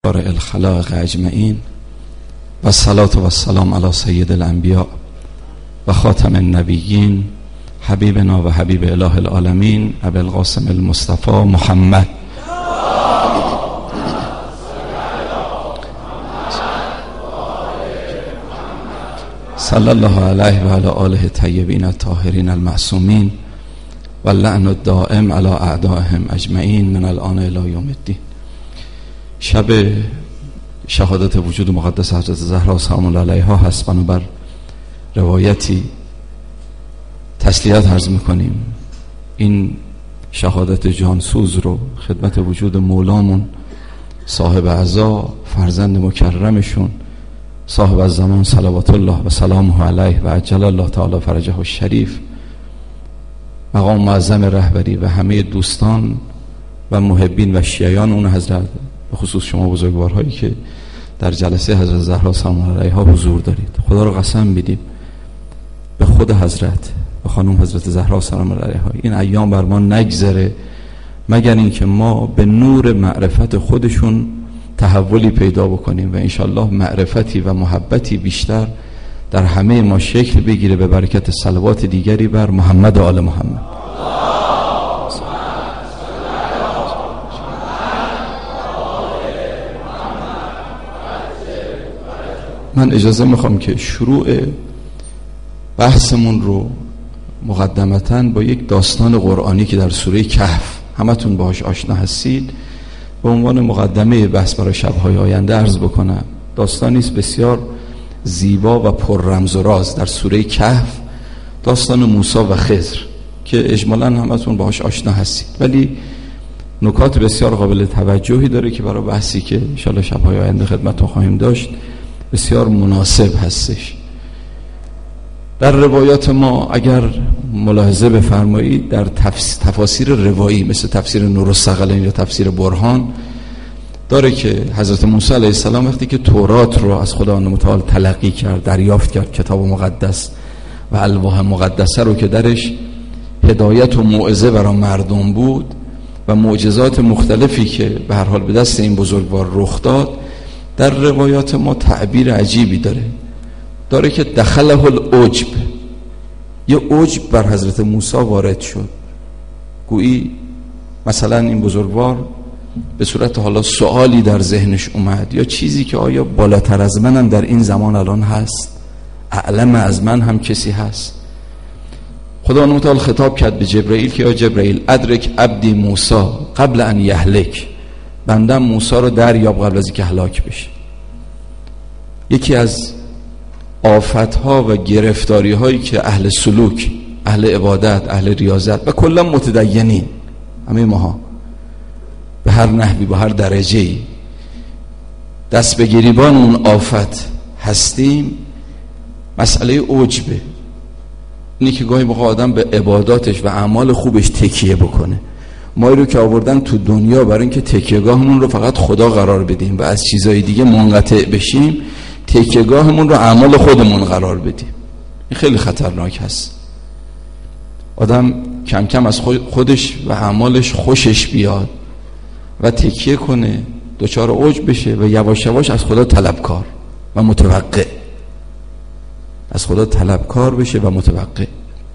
الخلائق اجمعین و الصلاة و السلام علی سید الانبیاء و خاتم النبیین حبیبنا و حبیب اله العالمین ابی القاسم المصطفى محمد صلی الله علیه و علی آله طیبین الطاهرین المعصومین و اللعن الدائم علی اعدائهم اجمعین من الان الی یوم الدین. شب شهادت وجود مقدس حضرت زهرا سلام الله علیها هست. بنابر روایتی تسلیت عرض میکنیم این شهادت جانسوز رو خدمت وجود مولامون صاحب عزا فرزند مکرمشون صاحب الزمان صلوات الله و سلامه علیه و عجل الله تعالی فرجه الشریف مقام معظم رهبری و همه دوستان و محبین و شیعیان اون حضرت، به خصوص شما بزرگوارهایی که در جلسه حضرت زهرا سلام الله علیها حضور دارید، خدا رو قسم میدیم به خود حضرت به خانم حضرت زهرا سلام الله علیها این ایام بر ما نگذره مگر اینکه ما به نور معرفت خودشون تحولی پیدا بکنیم و انشالله معرفتی و محبتی بیشتر در همه ما شکل بگیره به برکت صلوات دیگری بر محمد و آل محمد. من اجازه میخوام که شروع بحثمون رو مقدمتاً با یک داستان قرآنی که در سوره کهف همتون باهاش آشنا هستید به عنوان مقدمه بحث برای شب‌های آینده عرض بکنم. داستانی است بسیار زیبا و پر رمز و راز در سوره کهف، داستان موسی و خضر که اجمالاً همتون باهاش آشنا هستید، ولی نکات بسیار قابل توجهی داره که برای بحثی که ان شاءالله شب‌های آینده خدمتتون خواهیم داشت بسیار مناسب هستش. در روایات ما اگر ملاحظه بفرمایید در تفاسیر روایی مثل تفسیر نورالثقلین یا تفسیر برهان داره که حضرت موسی علیه السلام وقتی که تورات رو از خداوند متعال تلقی کرد، دریافت کرد، کتاب مقدس و الواح مقدسه رو که درش هدایت و موعظه برای مردم بود و معجزات مختلفی که به هر حال به دست این بزرگوار رخ داد، در روایات ما تعبیر عجیبی داره که دخله العجب، یه عجب بر حضرت موسی وارد شد. گویی مثلا این بزرگوار به صورت حالا سوالی در ذهنش اومد یا چیزی که آیا بالاتر از منم در این زمان الان هست، اعلم از من هم کسی هست. خدا متعال خطاب کرد به جبرائیل که یا جبرائیل ادرک عبدی موسی قبل ان یهلک، بندم موسی رو دریاب قبل از اینکه هلاک بشه. یکی از آفت‌ها و گرفتاری‌هایی که اهل سلوک، اهل عبادت، اهل ریاضت و کلا متدینین همه ماها به هر نحوی به هر درجه‌ای دست به گریبان اون آفت هستیم، مسئله عجبه. اینی که گاهی موقع آدم به عباداتش و اعمال خوبش تکیه بکنه. ما رو که آوردن تو دنیا برای اینکه تکیه‌گاهمون رو فقط خدا قرار بدیم و از چیزهای دیگه منقطع بشیم، تکیه‌گاهمون رو اعمال خودمون قرار بدیم. این خیلی خطرناک هست. آدم کم کم از خودش و اعمالش خوشش بیاد و تکیه کنه، دچار عجب بشه و یواش یواش از خدا طلبکار و متوقع، از خدا طلبکار بشه و متوقع.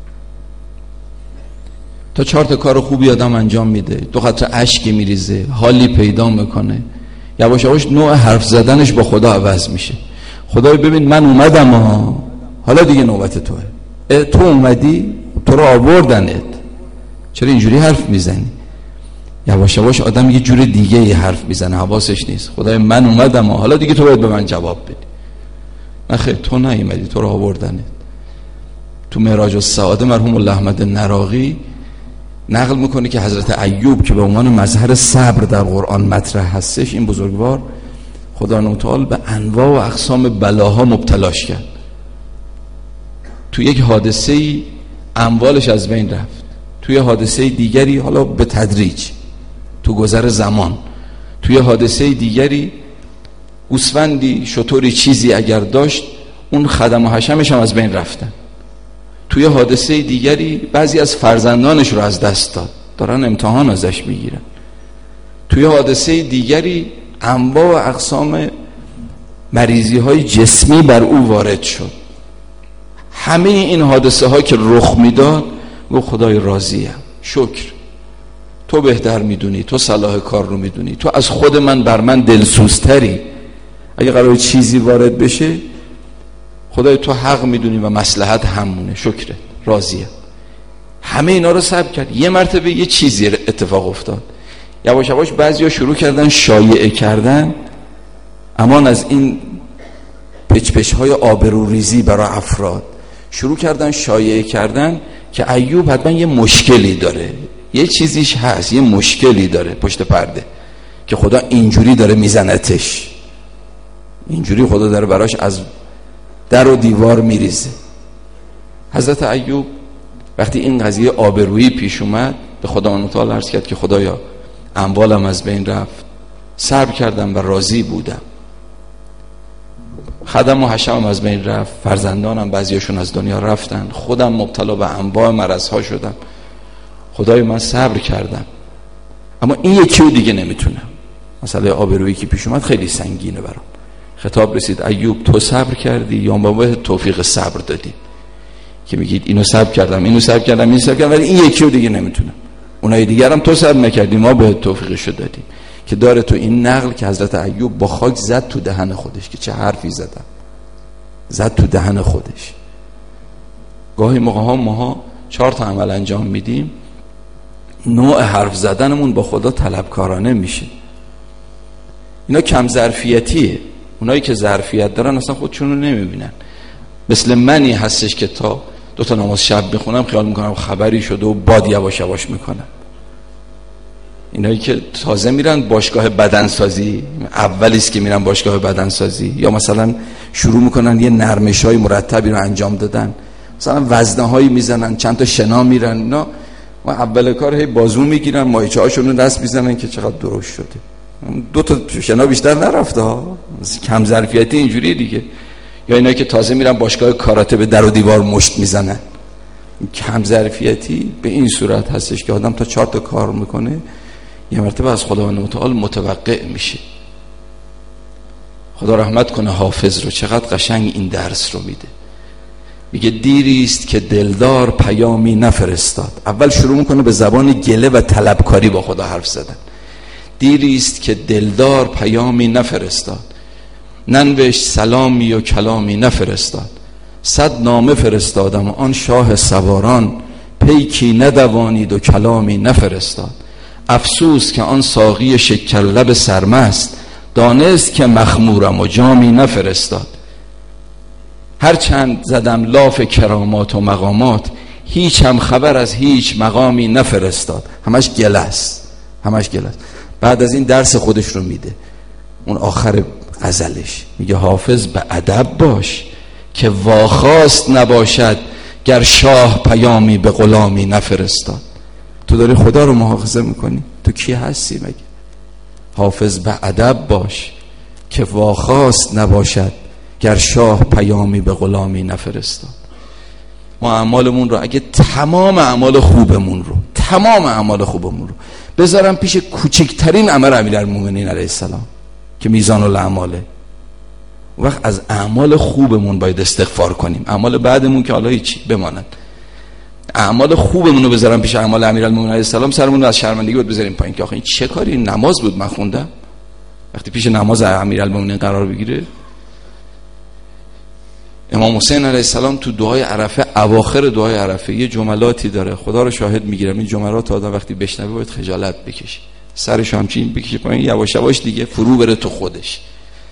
تا 4 تا کار خوبی آدم انجام میده، 2 قطره اشکی میریزه، حالی پیدا میکنه، یواش یواش نوع حرف زدنش با خدا عوض میشه. خدای ببین من اومدم حالا دیگه نوبت توه. تو اومدی، تو رو آوردنت، چرا اینجوری حرف میزنی؟ یواش یواش آدم یه جور دیگه ای حرف میزنه، حواسش نیست. خدای من اومدم حالا دیگه تو باید به من جواب بدی. نه خیر، تو نیومدی، تو رو آوردنت. تو معراج السعاده مرحوم الله احمد نراقی نقل میکنه که حضرت ایوب که به عنوان مظهر صبر در قرآن مطرح هستش، این بزرگوار خدا متعال به انواع و اقسام بلاها مبتلاش کرد. تو یک حادثه‌ای اموالش از بین رفت، توی حادثه دیگری حالا به تدریج تو گذر زمان، توی حادثه دیگری گوسفندی شتری چیزی اگر داشت اون خدم و حشمش هم از بین رفتن. توی حادثه دیگری بعضی از فرزندانش رو از دست داد، دارن امتحان ازش میگیرن. توی حادثه دیگری انواع و اقسام مریضی های جسمی بر او وارد شد. همه این حادثه ها که رخ میداد و خدای راضیم، شکر، تو بهتر میدونی، تو صلاح کار رو میدونی، تو از خود من بر من دلسوزتری. اگه قرار چیزی وارد بشه خدای تو حق میدونی و مصلحت همونه، شکره، راضیم. همه اینا رو صبر کرد. یه مرتبه یه چیزی اتفاق افتاد. یواش یواش بعضیا شروع کردن شایعه کردن، امان از این پچ های آبروریزی برای افراد، شروع کردن شایعه کردن که ایوب حتما یه مشکلی داره، یه چیزیش هست، یه مشکلی داره پشت پرده که خدا اینجوری داره میزنتش، اینجوری خدا داره براش از در و دیوار میریزه. حضرت ایوب وقتی این قضیه آبرویی پیش اومد به خداوند متعال عرض کرد که خدایا اموالم از بین رفت، صبر کردم و راضی بودم، خدم و حشمم از بین رفت، فرزندانم بعضیاشون از دنیا رفتن، خودم مبتلا به انواع مرضها شدم، خدای من صبر کردم، اما این یکی رو دیگه نمیتونم. مسئله آبرویی که پیش اومد خیلی سنگینه برام. خطاب رسید ایوب تو صبر کردی یا ما به توفیق صبر دادی؟ که میگید اینو صبر کردم، اینو صبر کردم، اینو صبر کردم، ولی این یکی رو دیگه نمیتونم. اونای دیگر هم تو صبر نکردی، ما به توفیقشو دادیم. که داره تو این نقل که حضرت ایوب با خاک زد تو دهن خودش، که چه حرفی زدم، زد تو دهن خودش. گاهی موقع ها ماها 4 تا عمل انجام میدیم، نوع حرف زدنمون با خدا طلبکارانه میشه. اینا کم ظرفیتیه. اونایی که ظرفیت دارن اصلا خودشون رو نمیبینن. مثل منی هستش که تا 2 تا نماز شب میخونم خیال میکنم خبری شده و باد یواش یواش میکنم. اینایی که تازه میرن باشگاه بدنسازی، اولیست که میرن باشگاه بدنسازی، یا مثلا شروع میکنن یه نرمش‌های مرتبی رو انجام دادن، مثلا وزنه‌هایی میزنن، چند تا شنا میرن، اینا و اول کار هی بازو میگیرن، ماهیچه‌هاشون رو دست میزنن که چقدر درشت شده. 2 تا شنا بیشتر نرفته ها. کم ظرفیتی اینجوریه دیگه. یا اینایی که تازه میرن باشگاه کاراته به در و دیوار مشت میزنن. کم ظرفیتی به این صورت هستش که آدم تا 4 تا کار میکنه یه مرتبه از خداوند متعال متوقع میشه. خدا رحمت کنه حافظ رو، چقدر قشنگ این درس رو میده. میگه دیریست که دلدار پیامی نفرستاد. اول شروع میکنه به زبان گله و طلبکاری با خدا حرف زدن. دیریست که دلدار پیامی نفرستاد، ننوشت سلامی و کلامی نفرستاد. 100 نامه فرستادم و آن شاه سواران، پیکی ندوانید و کلامی نفرستاد. افسوس که آن ساقی شکر لب سرمست، دانست که مخمورم و جامی نفرستاد. هر چند زدم لاف کرامات و مقامات، هیچ هم خبر از هیچ مقامی نفرستاد. همش گله است، همش گله است. بعد از این درس خودش رو میده. اون آخر غزلش میگه حافظ به ادب باش که واخواست نباشد، گر شاه پیامی به غلامی نفرستاد. تو داری خدا رو مؤاخذه میکنی؟ تو کی هستی مگه؟ حافظ به ادب باش که واخواست نباشد، گر شاه پیامی به غلامی نفرستاد. ما اعمالمون رو اگه تمام اعمال خوبمون رو بذارم پیش کوچکترین عمل امیرالمومنین علیه السلام که میزان الاعماله، وقت از اعمال خوبمون باید استغفار کنیم. اعمال بعدمون که حالا هیچی بمانند، اعمال خوبمون رو بذارم پیش اعمال امیرالمومنین علیه السلام، سرمون رو از شرمندگی بود بذاریم پایین که آخه این چه کاری، نماز بود من خوندم. وقتی پیش نماز امیرالمومنین قرار بگیره، امام حسین علیه السلام تو دعای عرفه، اواخر دعای عرفه یه جملاتی داره، خدا رو شاهد میگیرم این جملات آدم وقتی بشنوه باید خجالت بکشه، سرش همچین بکشه پایین، یواش یواش دیگه فرو بره تو خودش.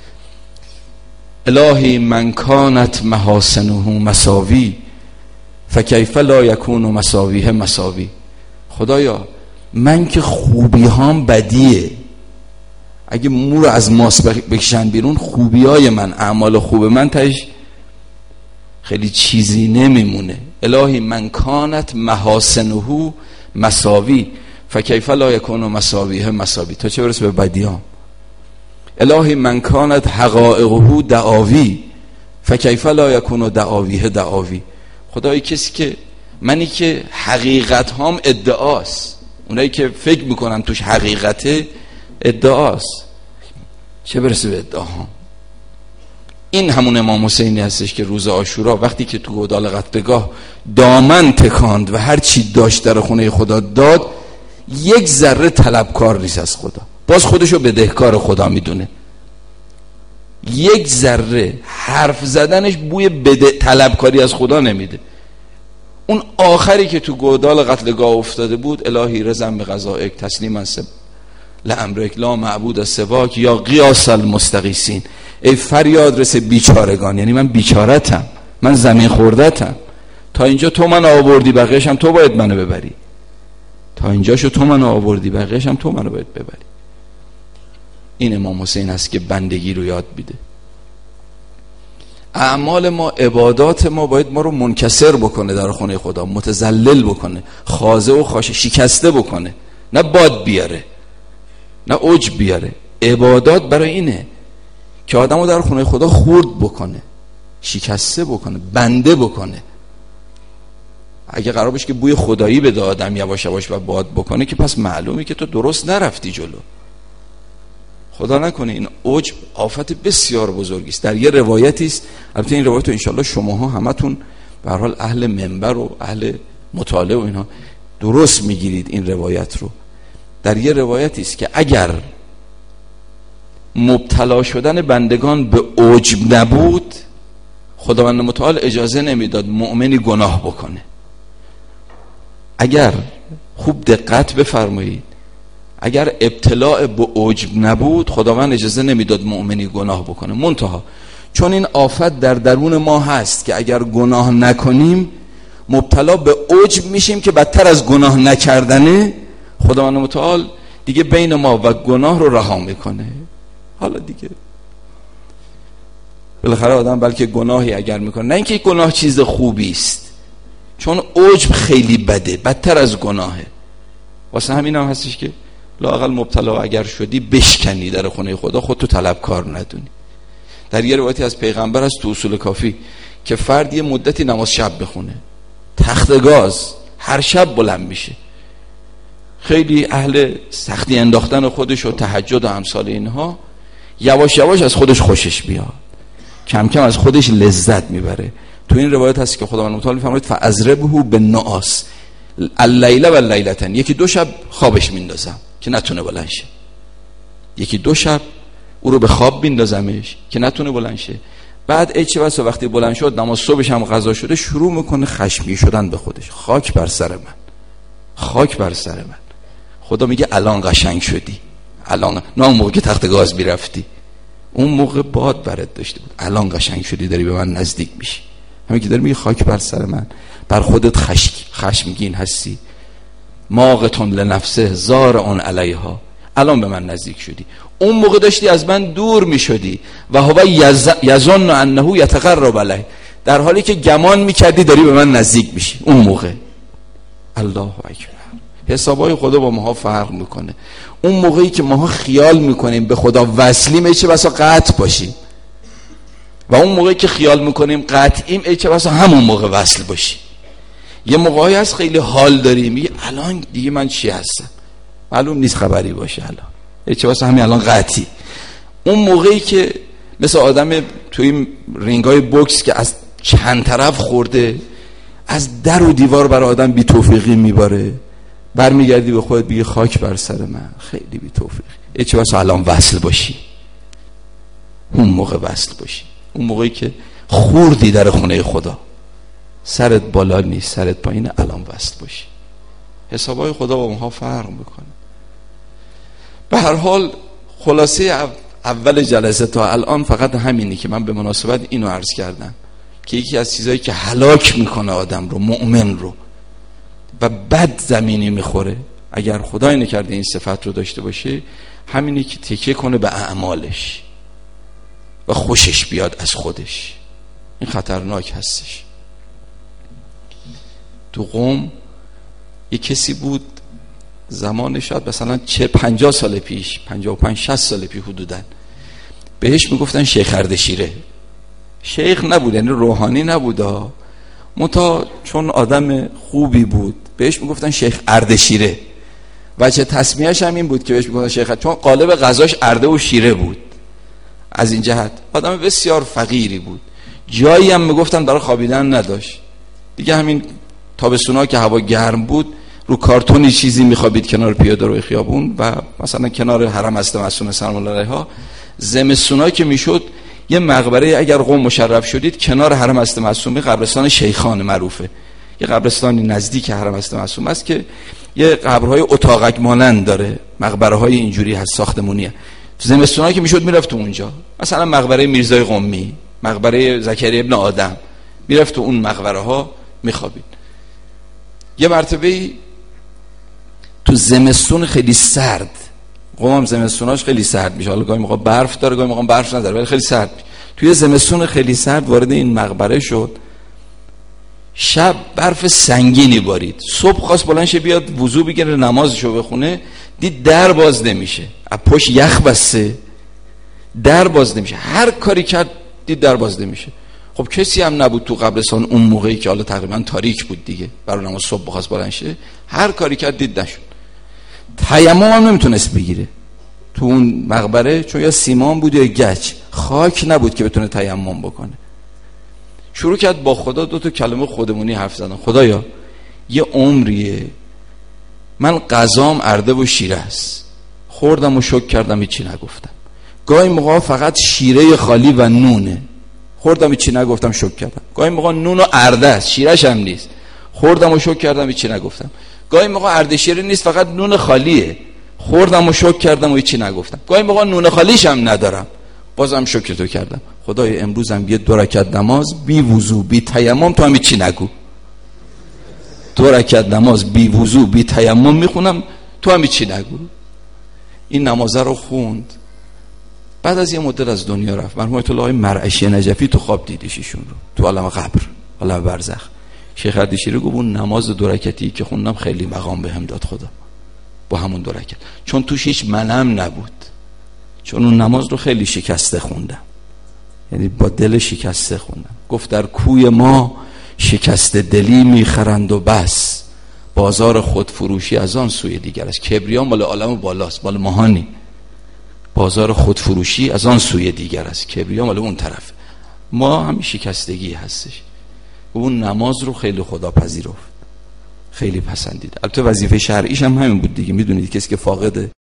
الهی من کانت محاسنه مساوی، فکیف لا یکون مساویه مساوی. خدایا من که خوبی هام بدیه، اگه مو رو از ماس بکشن بیرون، خوبی های من، اعمال خوب من تاش خیلی چیزی نمیمونه. الهی من کانت محاسنه مساوی، فکیف لا یکون مساویه مساوی، تا چه برسه به بدیام. الهی من کانت حقائقه دعاوی، فکیف لا یکون دعاویه دعاوی. خدای کسی که منی که حقیقت هام ادعاست، اونایی که فکر میکنن توش حقیقته ادعاست. چه برسه به ادعاها. این همون امام حسینی هستش که روز عاشورا وقتی که تو گودال قتلگاه دامن تکاند و هر چی داشت در خونه خدا داد، یک ذره طلبکار نیست از خدا، باز خودشو بدهکار خدا میدونه. یک ذره حرف زدنش بوی طلبکاری از خدا نمیده. اون آخری که تو گودال قتلگاه افتاده بود، الهی رضا بقضائک تسلیما لامرک لا معبود سواک یا قیاس المستغیثین، ای فریاد رس بیچارگان، یعنی من بیچارتم، من زمین خوردتم، تا اینجا تو من آوردی، بقیه‌ش هم تو باید منو ببری. تا اینجاشو تو منو آوردی، بقیه‌ش هم تو منو باید ببری. این امام حسین هست که بندگی رو یاد میده. اعمال ما، عبادات ما باید ما رو منکسر بکنه در خونه خدا، متذلل بکنه، خاضع و خاشه شکسته بکنه، نه باد بیاره، نه اوج بیاره. عبادات برای اینه که آدمو در خونه خدا خورد بکنه، شکسته بکنه، بنده بکنه. اگه قرار باشه که بوی خدایی بده آدم یواش یواش و باد بکنه، که پس معلومه که تو درست نرفتی جلو. خدا نکنه این اوج آفت بسیار بزرگی است. در یه روایتی است، البته این روایت رو انشالله شماها همتون به هر حال اهل منبر و اهل مطالعه و اینها درست میگیرید این روایت رو. در یه روایتی است که اگر مبتلا شدن بندگان به عجب نبود، خداوند متعال اجازه نمیداد مؤمنی گناه بکنه. اگر خوب دقت بفرمایید، اگر ابتلاع به عجب نبود، خداوند اجازه نمیداد مؤمنی گناه بکنه. منتها چون این آفت در درون ما هست که اگر گناه نکنیم مبتلا به عجب میشیم که بدتر از گناه نکردنه، خداوند متعال دیگه بین ما و گناه رو رها میکنه. حالا دیگه بالاخره آدم بلکه گناهی اگر میکنه، نه اینکه گناه چیز خوبی است، چون عجب خیلی بده، بدتر از گناهه. واسه همین هم هستش که لااقل مبتلا اگر شدی بشکنی در خونه خدا، خودتو طلبکار ندونی. در یه روایتی از پیغمبر است تو اصول کافی که فرد یه مدتی نماز شب بخونه، تخت گاز هر شب بلند میشه، خیلی اهل سختی انداختن خودش و تهجد و امثال اینها، یواش یواش از خودش خوشش بیاد، کم کم از خودش لذت میبره. تو این روایت هست که خداوند متعال فرمود فاضربه بالنعاس اللیله و اللیلتین، یکی دو شب خوابش میندازم که نتونه بلند شه، یکی دو شب او رو به خواب میندازمش که نتونه بلند شه. بعد چه بسا وقتی بلند شد، نماز صبحش هم قضا شده، شروع میکنه خشمگین شدن به خودش. خاک بر سر من، خاک بر سر من. خدا میگه الان قشنگ شدی، الان، نه اون موقع که تخت گاز میرفتی، اون موقع باد برات داشته بود، الان قشنگ شدی، داری به من نزدیک میشی. همین که داری میگه خاک بر سر من، بر خودت خشمگین هستی، ماقتون لنفسه زارعون علیها، الان به من نزدیک شدی. اون موقع داشتی از من دور میشدی و هو یظن انه یتقرب الیه، در حالی که گمان میکردی داری به من نزدیک میشی. اون موقع الله اکبر. حسابای خدا با ماها فرق میکنه. اون موقعی که ماها خیال میکنیم به خدا وصلیم، چه بسا قطع باشیم، و اون موقعی که خیال میکنیم قطعیم، چه بسا همون موقع وصل باشیم. یه موقعی هست خیلی حال داریم، میگه الان دیگه من چی هستم، معلوم نیست خبری باشه، الان چه بسا همین الان قطعی. اون موقعی که مثل آدم توی رینگای بوکس که از چند طرف خورده، از در و دیوار برای آدم بی توفیقی میباره، برمیگردی به خودت بگی خاک بر سر من، خیلی بی توفیقی. چه بسا الان وصل باشی، اون موقع وصل باشی. اون موقعی که خوردی در خونه خدا، سرت بالا نیست، سرت پایینه، الان وصل باشی. حسابای خدا با اونها فرق میکنه. به هر حال خلاصه اول جلسه تا الان فقط همینی که من به مناسبت اینو عرض کردم که یکی از چیزایی که هلاک میکنه آدم رو، مؤمن رو، و بد زمینی میخوره اگر خدای نکرده این صفت رو داشته باشه، همینی که تکیه کنه به اعمالش و خوشش بیاد از خودش. این خطرناک هستش. تو قم یک کسی بود زمان شاید مثلا 50 سال پیش، 55-60 سال پیش حدوداً، بهش میگفتن شیخ اردشیره. شیخ نبود، یعنی روحانی نبود، چون آدم خوبی بود بهش میگفتن شیخ اردشیره. وجه تسمیهش هم این بود که بهش میگفتن شیخ، چون قالب غذاش ارده و شیره بود. از این جهت آدم بسیار فقیری بود. جایی هم میگفتن برای خوابیدن نداشت دیگه. همین تابستونا که هوا گرم بود رو کارتونی چیزی میخوابید کنار پیاده روی خیابون و مثلا کنار حرم حضرت معصومه سلام الله علیها. زمستونا که میشد یه مقبره، اگر قم مشرف شدید، کنار حرم حضرت معصومه قبرستان شیخان معروفه، یه قبرستانی نزدیک حرم حضرت معصومه است که یه قبرهای اتاقک مانند داره، مقبره های اینجوری هست، ساختمونیه. زمستونا که میشد میرفت تو اونجا، مثلا مقبره میرزای قمی، مقبره زکریا ابن آدم، میرفت تو اون مقبره ها میخوابید. یه مرتبه تو زمستون خیلی سرد، قم زمستوناش خیلی سرد میشه، حالا گاهی موقع برف داره گاهی موقع برف نداره ولی خیلی سرد میشه. توی زمستون خیلی سرد وارد این مقبره شد، شب برف سنگینی بارید، صبح خواست بلند شه بیاد وضو بگیره نمازشو بخونه، دید در باز نمیشه، از پشت یخ بسته، در باز نمیشه، هر کاری کرد دید در باز نمیشه. خب کسی هم نبود تو قبرستان اون موقعی که حالا تقریبا تاریک بود دیگه، برای نماز صبح بخواست بلند شه، هر کاری کرد دید نشد. تیمم هم نمیتونست بگیره تو اون مقبره، چون یا سیمان بود یا گچ، خاک نبود که بتونه تیمم بکنه. شروع کرد با خدا دو تا کلمه خودمونی حرف زدن. خدایا یه عمریه من غذام ارده و شیره است، خوردم و شک کردم هیچی نگفتم. گاهی موقع فقط شیره خالی و نونه، خوردم هیچی نگفتم شک کردم. گاهی موقع نون و ارده است، شیرش هم نیست، خوردم و شک کردم هیچی نگفتم. گاهی موقع ارده شیره نیست، فقط نون خالیه، خوردم و شک کردم و هیچی نگفتم. گاهی موقع نون خالیش هم ندارم، بازم شکر تو کردم. خدای امروزم یه 2 رکعت نماز بی وضو بی تیمم تو هم هیچی نگو. 2 رکعت نماز بی وضو بی تیمم میخونم تو هم هیچی نگو. این نمازه رو خوند. بعد از یه مدت از دنیا رفت. مرحوم آیت الله مرعشی نجفی تو خواب دیدش ایشون رو تو عالم قبر، عالم برزخ. شیخ اردشیری گفت اون نماز 2 رکعتی که خوندم خیلی مقام بهم داد خدا، با همون 2 رکعت، چون توش هیچ منم نبود، چون اون نماز رو خیلی شکسته خوندم، یعنی با دل شکسته خوندم. گفت در کوی ما شکسته دلی میخرند و بس، بازار خودفروشی از آن سوی دیگر است. کبریا مال عالم بالاست، مال ماهانی. بازار خودفروشی از آن سوی دیگر است، کبریا مال اون طرف. ما هم شکستگی هستش. اون نماز رو خیلی خدا پذیرفت، خیلی پسندید. البته وظیفه شرعیش هم همین بود دیگه، میدونید کسی که فاقد